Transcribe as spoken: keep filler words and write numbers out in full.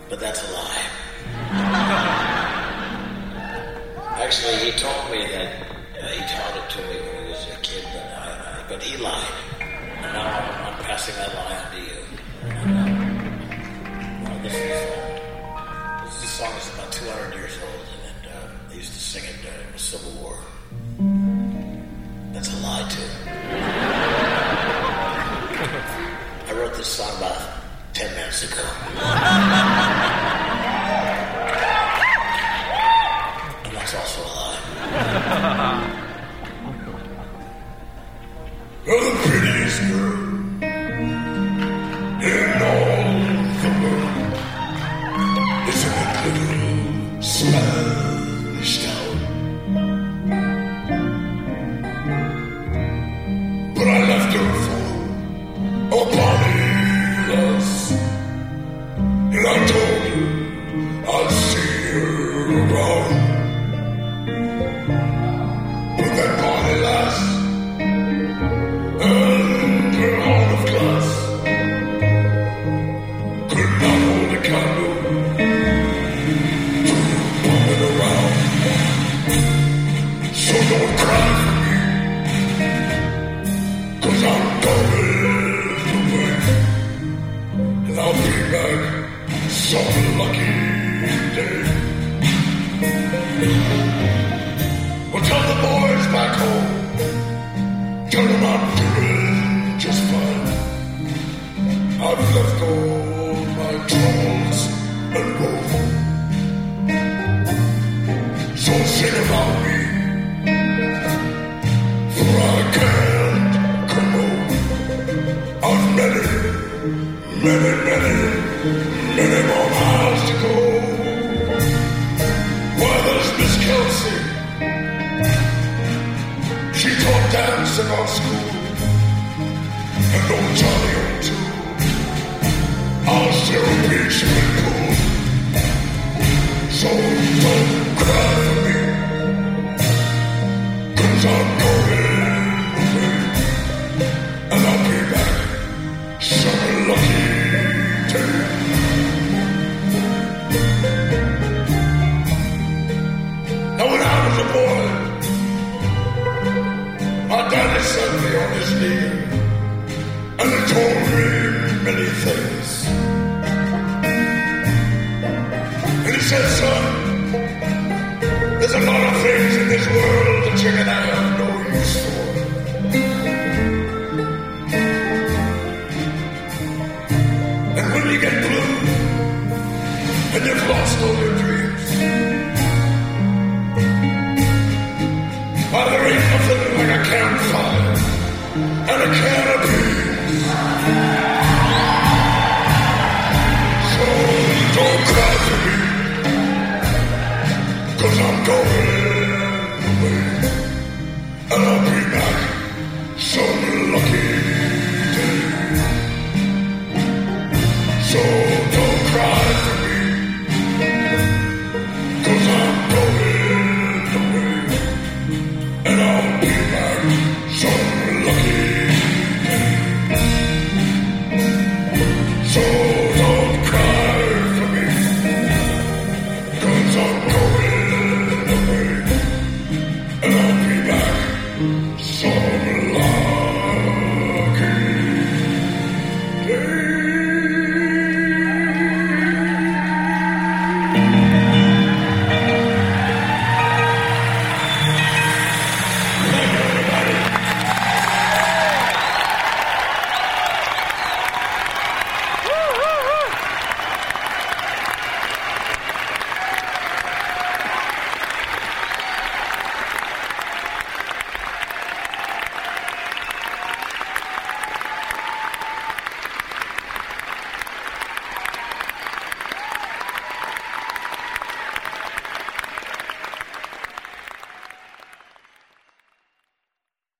but that's a lie. Actually, he told me that uh, he taught it to me when he was a kid, but, I, I, but he lied. And now I'm, I'm passing that lie on to you. And, uh, well, this, is, uh, this song is about two hundred years old, and uh, they used to sing it during the Civil War. That's a lie, too. I wrote this song about ten minutes ago. And that's also a lie. You're the prettiest girl in all the world. Isn't it little Spanish town? But I left her for a penniless, and I told her I'd see her around. But that penniless and her heart of glass could not hold a candle to bumming around. So don't cry for me, 'cause I'm going away, and I'll be back some lucky day. Well, tell the boys back home, tell them I'm doing just fine. I've left all my troubles and woe. So sing about me, for I can't come home. I've many, many, many, many more miles to go. Why, there's Miss Kelsey. She taught dancing on school, and old Johnny O'Toole. I'll still beach and pool. So don't cry for me, 'cause I'm going away, and I'll be back some lucky day. Now when I was a boy, my daddy set me on his knee, and he told me many things. And he said, son, there's a lot of things in this world that you're gonna have no use for. And when you get blue, and you've lost all your dreams, why, there ain't nothing like a campfire and a can of beans. So don't cry for me, 'cause I'm going